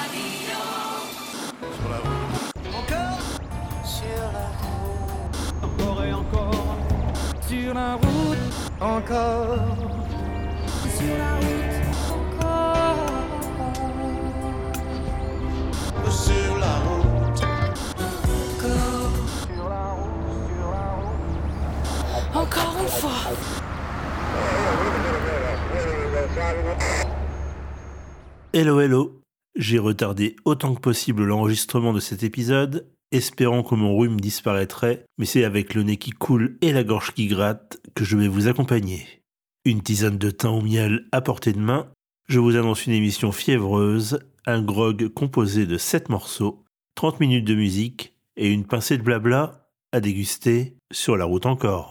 Sur la route. Encore sur la route. Encore et encore. Sur la route. Encore. Sur la route. Encore. Sur la route. Encore. Sur la route. Sur la route. Encore une fois. Hello hello, j'ai retardé autant que possible l'enregistrement de cet épisode, espérant que mon rhume disparaîtrait, mais c'est avec le nez qui coule et la gorge qui gratte que je vais vous accompagner. Une tisane de thym au miel à portée de main, je vous annonce une émission fiévreuse, un grog composé de 7 morceaux, 30 minutes de musique et une pincée de blabla à déguster sur la route encore.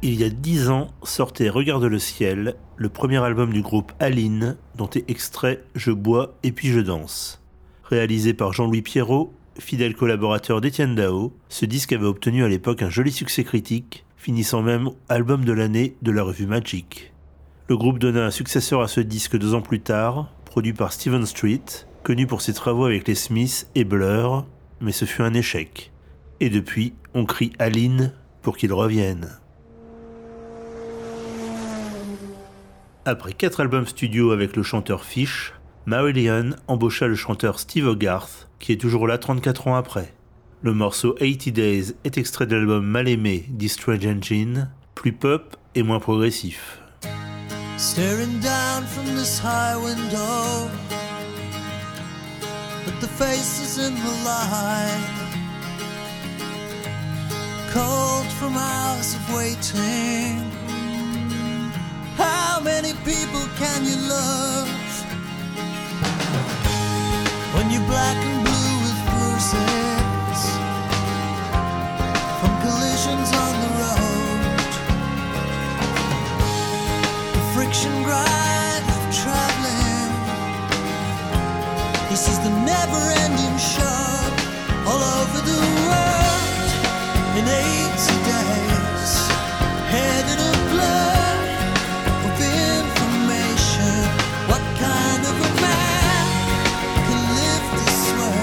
Il y a 10 ans sortait Regarde le ciel, le premier album du groupe Aline, dont est extrait Je bois et puis je danse. Réalisé par Jean-Louis Pierrot, fidèle collaborateur d'Étienne Dao, ce disque avait obtenu à l'époque un joli succès critique, finissant même album de l'année de la revue Magic. Le groupe donna un successeur à ce disque 2 ans plus tard, produit par Stephen Street, connu pour ses travaux avec les Smiths et Blur, mais ce fut un échec. Et depuis, on crie Aline pour qu'il revienne. Après 4 albums studio avec le chanteur Fish, Marillion embaucha le chanteur Steve Hogarth, qui est toujours là 34 ans après. Le morceau 80 Days est extrait de l'album Mal aimé d'E Strange Engine, plus pop et moins progressif. Staring down from this high window at the faces in the light, cold from hours of waiting. How many people can you love when you're black and blue with bruises from collisions on the road? The friction grind of traveling. This is the never-ending show all over the world in 80 days. Head in a blur. What kind of a man can live this way?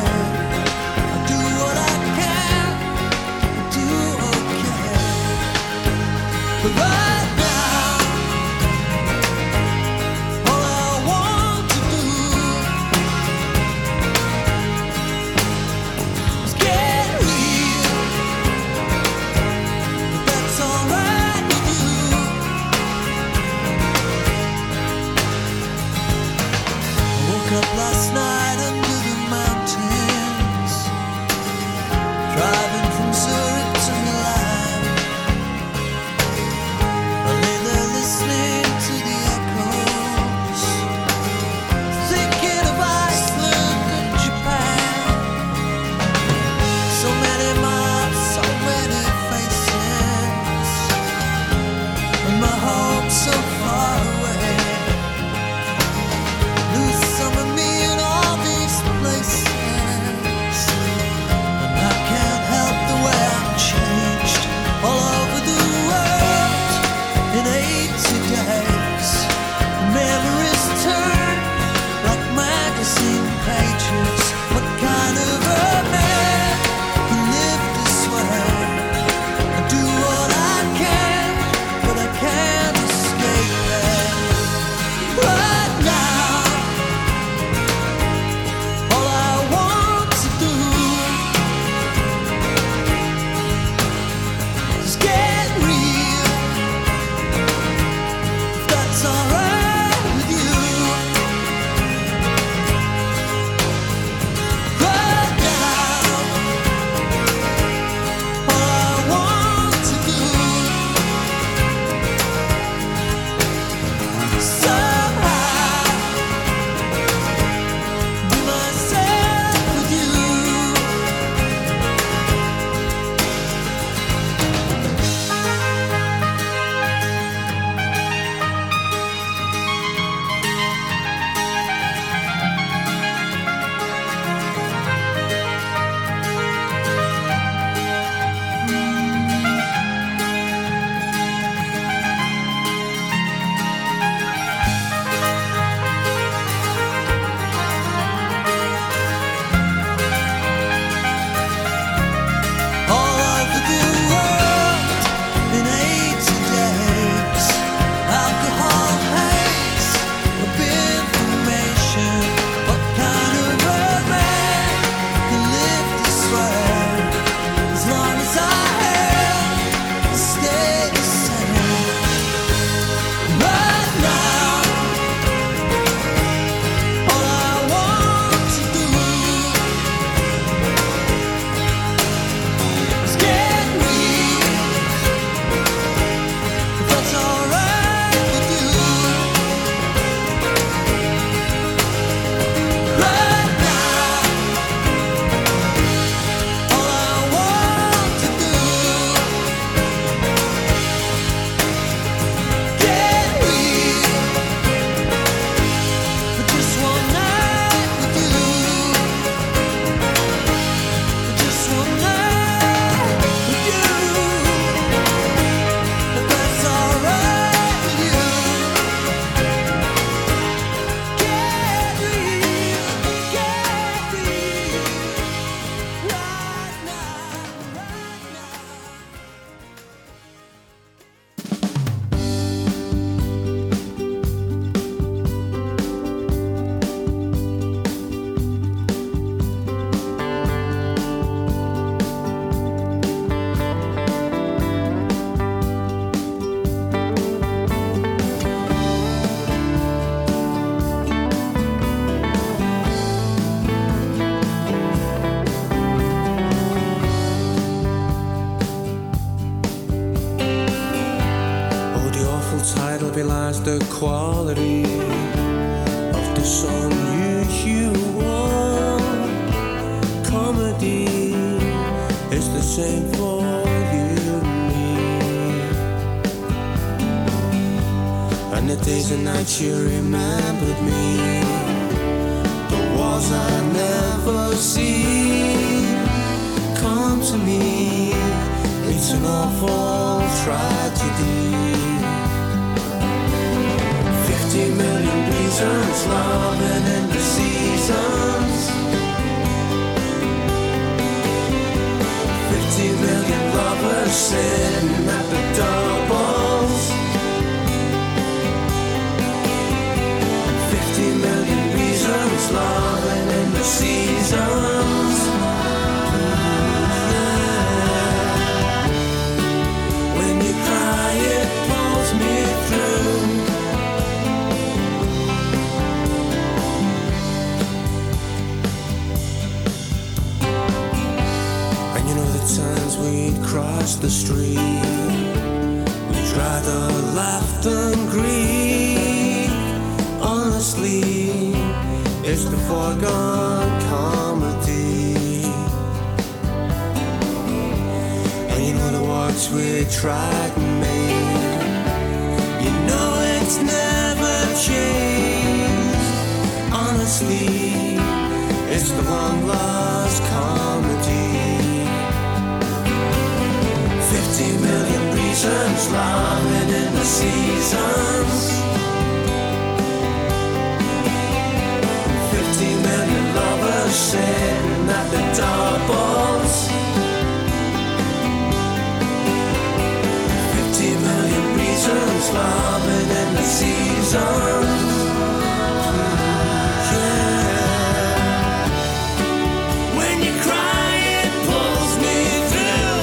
belies the quality of this unusual comedy. It's the same for you and me. And the days and nights you remembered me, the wars I never see come to me. It's an awful tragedy. 50 million reasons, loving in the seasons. 50 million lovers sitting at the doubles. 50 million reasons, loving in the seasons. When you cry, it pulls me through. And you know the times we'd cross the street, we'd rather laugh than grieve. Honestly, it's the foregone comedy. And you know the walks we tried to make, you know it's never changed. Honestly, it's the long lost comedy. 50 million reasons, loving in the seasons. 50 million lovers sitting at the doubles. 50 million reasons, loving in the seasons. Yeah. When you cry, it pulls me through.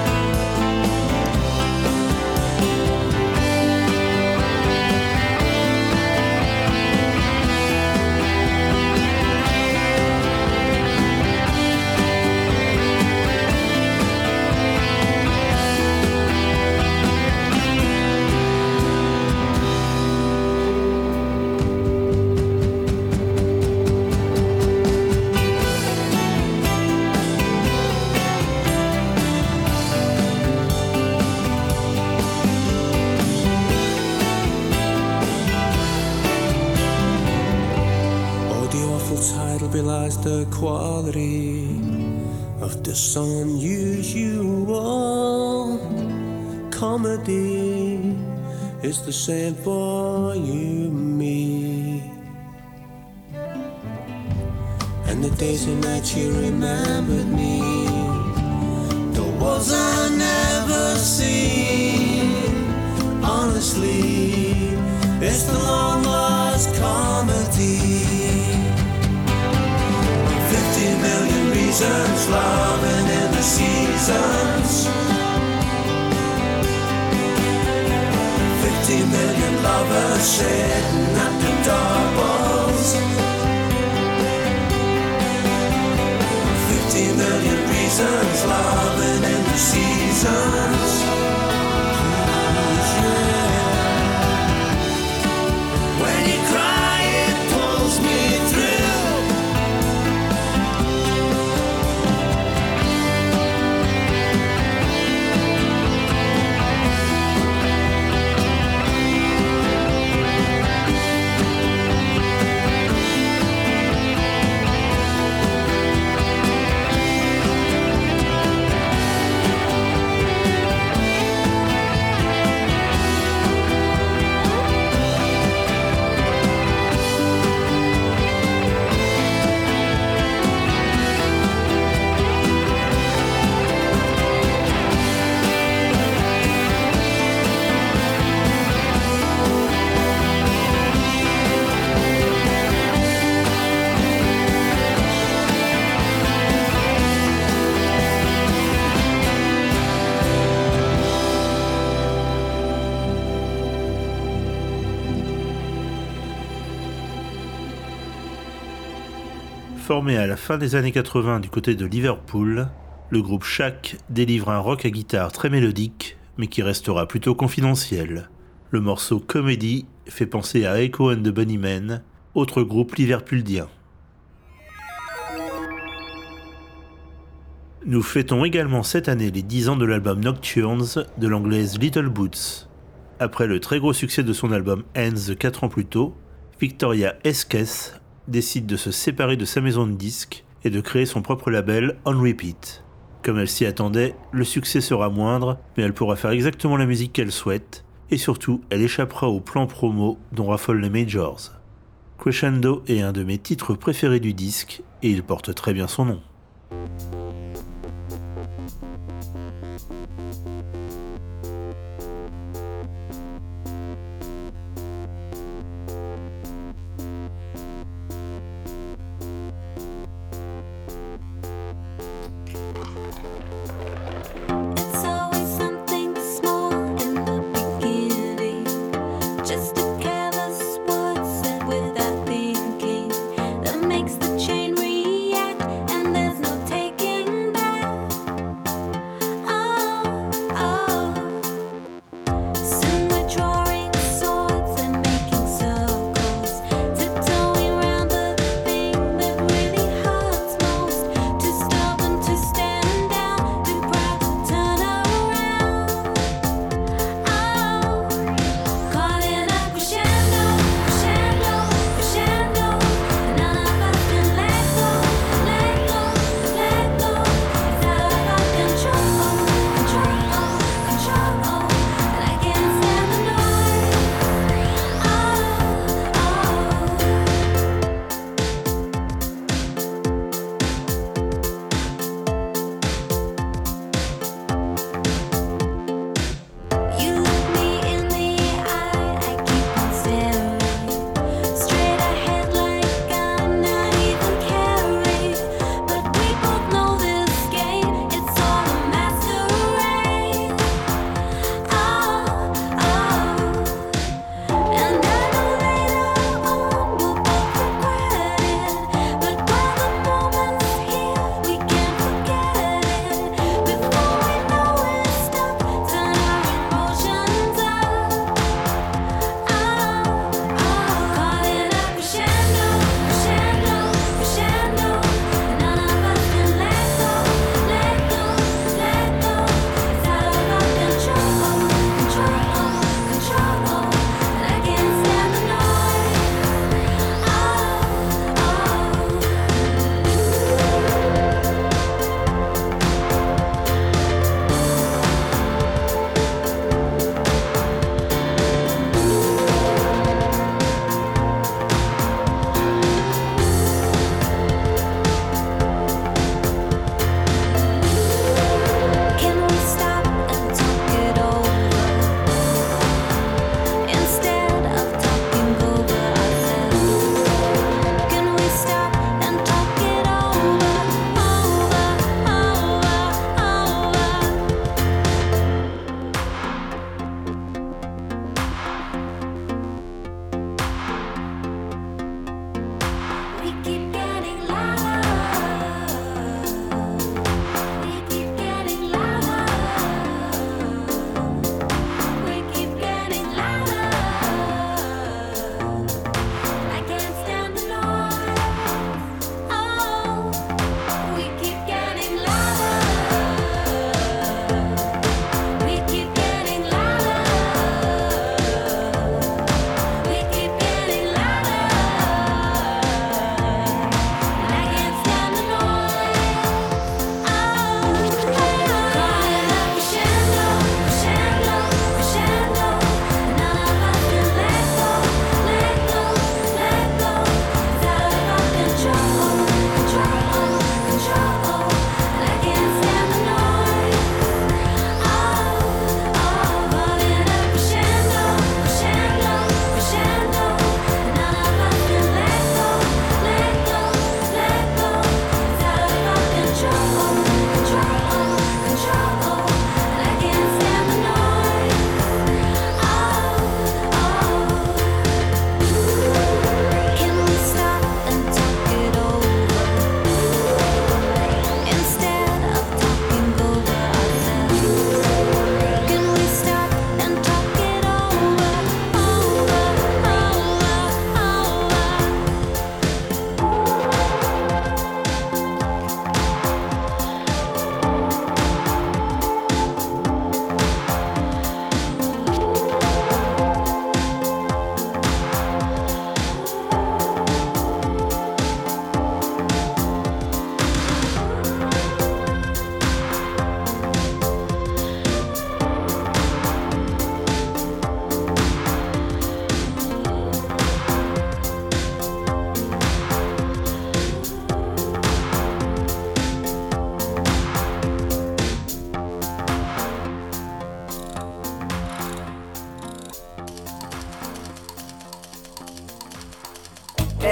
Belies the quality of this unusual comedy. It's the same for you and me. And the days and nights you remembered me, the wars I never seen. Honestly, it's the long lost comedy. 50 million reasons, loving in the seasons. 50 million lovers sitting at the doubles. 50 million reasons, loving in the seasons. Yeah. When you cry, it pulls me through. Formé à la fin des années 80 du côté de Liverpool, le groupe Shack délivre un rock à guitare très mélodique, mais qui restera plutôt confidentiel. Le morceau Comedy fait penser à Echo and the Bunnymen, autre groupe liverpuldien. Nous fêtons également cette année les 10 ans de l'album Nocturnes de l'anglaise Little Boots. Après le très gros succès de son album Hands 4 ans plus tôt, Victoria Esquez décide de se séparer de sa maison de disques et de créer son propre label On Repeat. Comme elle s'y attendait, le succès sera moindre, mais elle pourra faire exactement la musique qu'elle souhaite, et surtout, elle échappera au plan promo dont raffolent les majors. Crescendo est un de mes titres préférés du disque, et il porte très bien son nom.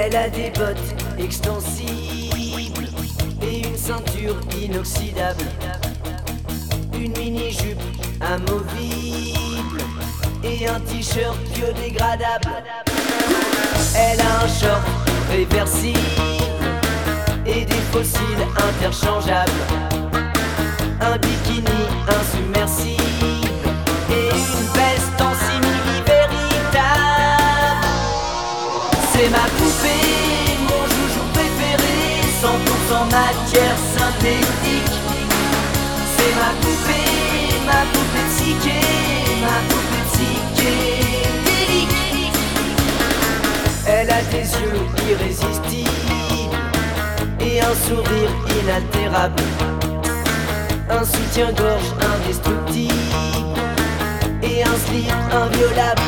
Elle a des bottes extensibles et une ceinture inoxydable, une mini-jupe amovible et un t-shirt biodégradable. Elle a un short réversible et des fossiles interchangeables, un bikini insubmersible et une veste en simili véritable. C'est ma poupée, mon joujou préféré, 100% matière synthétique. C'est ma poupée psyché, ma poupée psychédélique. Elle a des yeux irrésistibles et un sourire inaltérable, un soutien-gorge indestructible et un slip inviolable.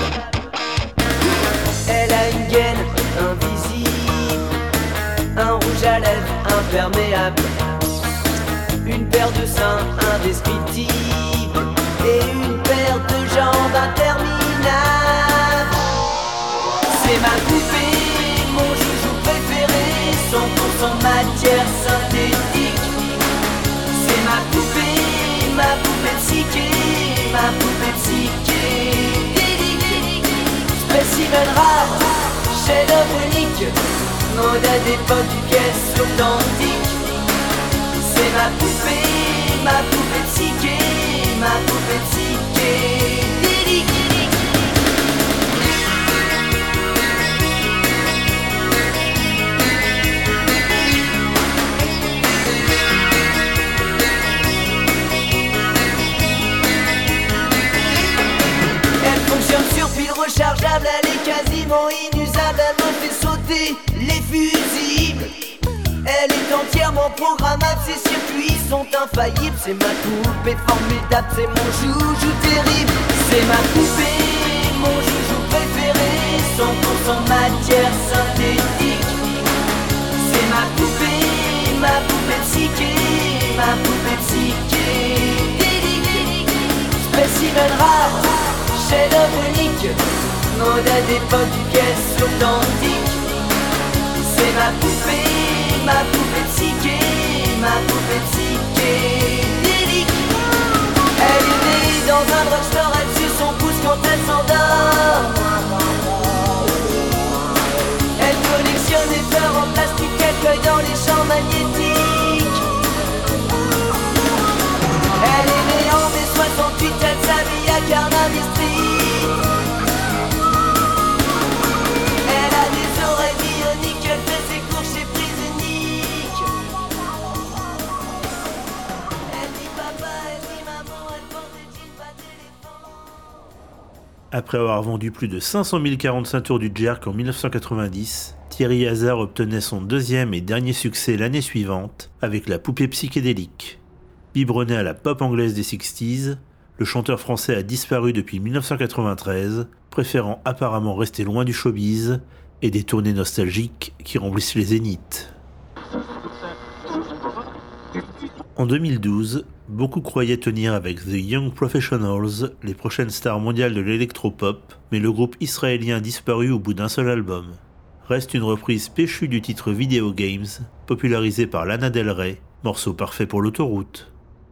Elle a une gaine invisible, un rouge à lèvres imperméable, une paire de seins indescriptibles et une paire de jambes interminables. C'est ma poupée, mon joujou préféré, 100% matière synthétique. C'est ma poupée psyché, ma poupée psychédélique. Spécimen rare, chef-d'œuvre unique, mode à d'époque, pièce authentique. C'est ma poupée psyché, ma poupée psychédélique. Sur pile rechargeable, elle est quasiment inusable. Elle me fait sauter les fusibles. Elle est entièrement programmable, ses circuits sont infaillibles. C'est ma poupée formidable, c'est mon joujou terrible. C'est ma poupée, mon joujou préféré, 100% matière synthétique. C'est ma poupée psyché, ma poupée psychédélique. Spécimen rare, chef-d'œuvre unique, mode à d'époque, pièce authentique. C'est ma poupée psyché, ma poupée psychédélique. Elle est née dans un drugstore, elle suce son pouce quand elle s'endort. Elle collectionne les fleurs en plastique qu'elle cueille dans les champs magnétiques. Elle est née en mai 68, elle s'habille à Carnaby Street. Elle a des oreilles bioniques, elle fait ses cours chez Prise Unique. Elle dit papa, elle dit maman, elle porte des jeans pas d'éléphant. Après avoir vendu plus de 500 045 tours du Jerk en 1990, Thierry Hazard obtenait son deuxième et dernier succès l'année suivante avec la poupée psychédélique. Biberonné à la pop anglaise des 60s, le chanteur français a disparu depuis 1993, préférant apparemment rester loin du showbiz et des tournées nostalgiques qui remplissent les zéniths. En 2012, beaucoup croyaient tenir avec The Young Professionals les prochaines stars mondiales de l'électropop, mais le groupe israélien a disparu au bout d'un seul album. Reste une reprise péchue du titre Video Games, popularisé par Lana Del Rey, morceau parfait pour l'autoroute.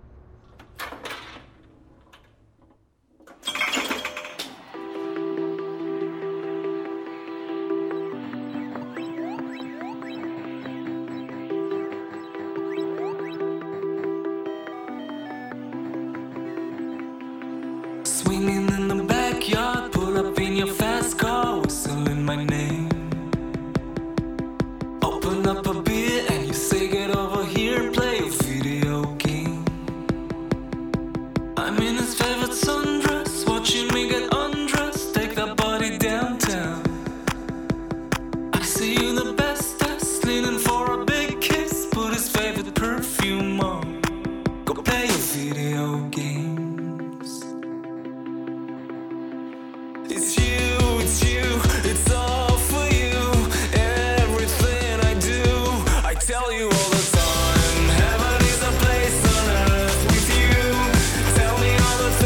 Swinging in the backyard, pull up in your fast car, whistling my name. Open up a beer and you say get over here and play a video game. I'm in his favorite sundress, watching me get undressed, take that body downtown. I see you the bestest, leaning for a big kiss, put his favorite perfume on, go play a video game. It's you, it's all for you. Everything I do, I tell you all the time. Heaven is a place on earth with you. Tell me all the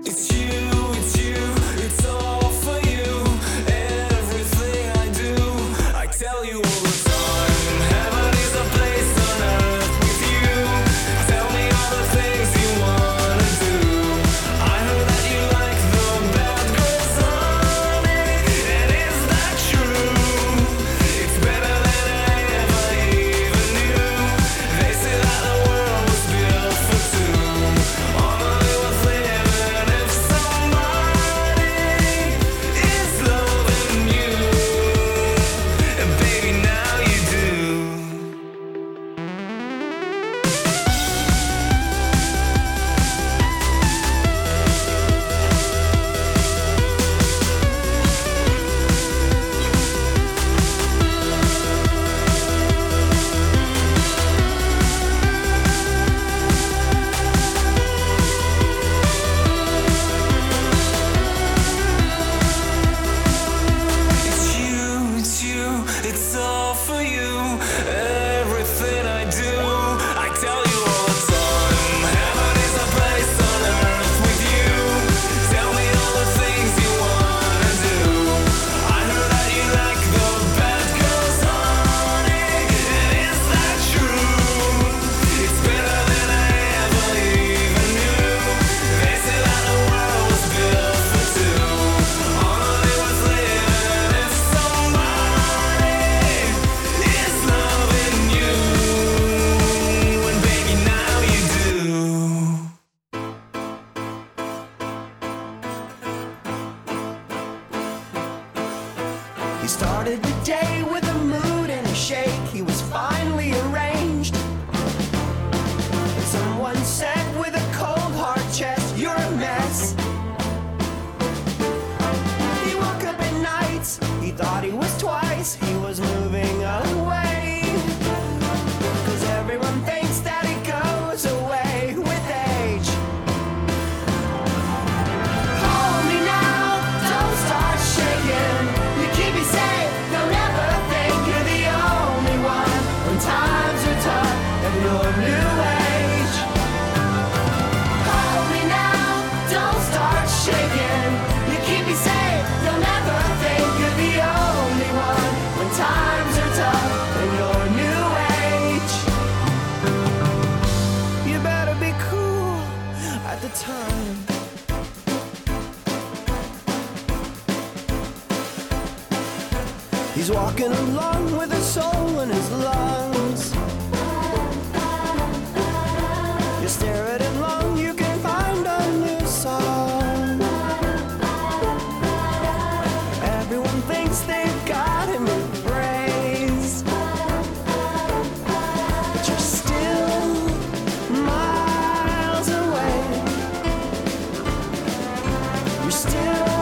It's you, it's all for you. Everything I do, I tell you all the time. Heaven is a place on earth with you. Tell me all the things you wanna do. I heard that you like the bad girls, honey, and is that true? It's better than I ever even knew. They say that the world was built for two. Only worth living if somebody is loving you. And baby, now you do. It's you, it's all for you. Everything I do, I tell you all the time. Heaven is a place on earth with you. Tell me all the things you wanna do. I heard that you like the bad girls, honey, and is that true? It's better than I ever even knew. They say that the world was built for two. Only worth living if somebody is loving you. And baby, now you do. He started the day with a mood and a shake. He was finely arranged. Someone said with a cold hard chest, "You're a mess." He woke up at nights. He thought he was twice. He was moving away. 'Cause everyone thinks that it goes away with age. Hold me now, don't start shaking. You keep me safe, don't ever think you're the only one. When times are tough and you're new age. Hold me now, don't start shaking. You keep me safe, don't ever think you're the only one. When times are tough and you're new age. You better be cool at the time. He's walking along with a soul in his lungs. You stare at him long, you can find a new song. Everyone thinks they've got him in praise, but you're still miles away. You're still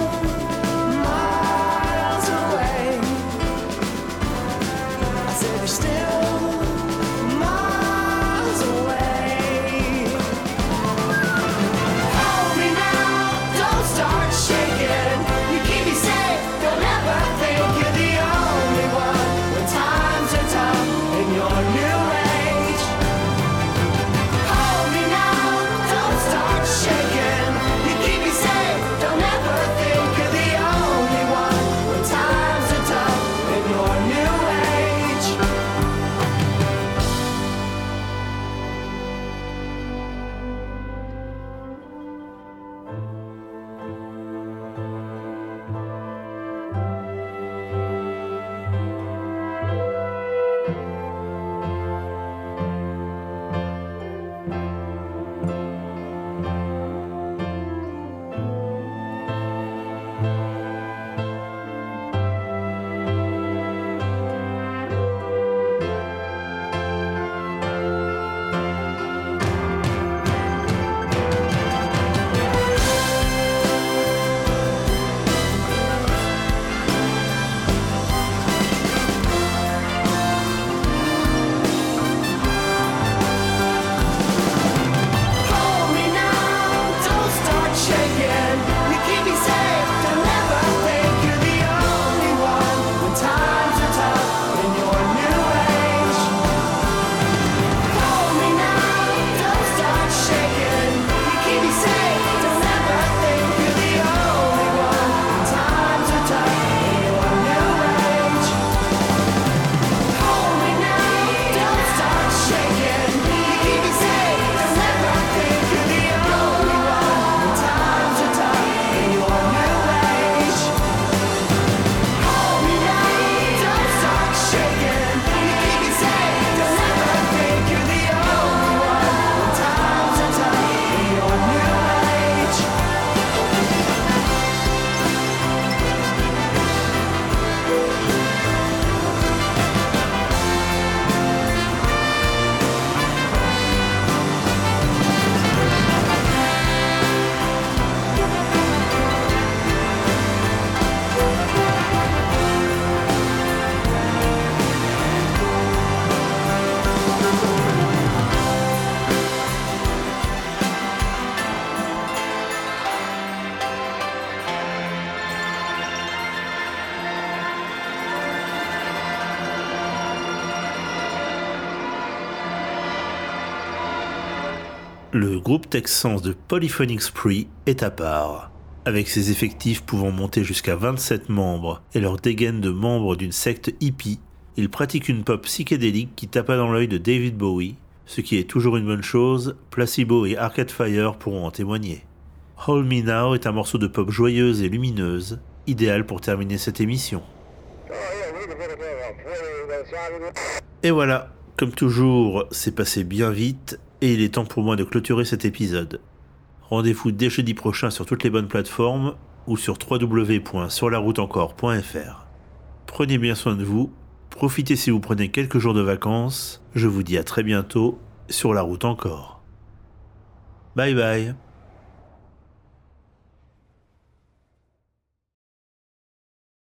miles away. I said you're still Le groupe texan de Polyphonic Spree est à part. Avec ses effectifs pouvant monter jusqu'à 27 membres et leur dégaine de membres d'une secte hippie, ils pratiquent une pop psychédélique qui tapa dans l'œil de David Bowie, ce qui est toujours une bonne chose, Placebo et Arcade Fire pourront en témoigner. Hold Me Now est un morceau de pop joyeuse et lumineuse, idéal pour terminer cette émission. Et voilà, comme toujours, c'est passé bien vite et il est temps pour moi de clôturer cet épisode. Rendez-vous dès jeudi prochain sur toutes les bonnes plateformes ou sur www.surlarouteencore.fr. Prenez bien soin de vous, profitez si vous prenez quelques jours de vacances, je vous dis à très bientôt sur la route encore. Bye bye.